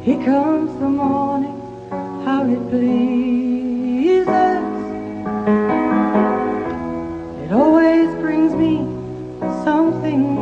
Here comes the morning, how it pleases. It always brings me something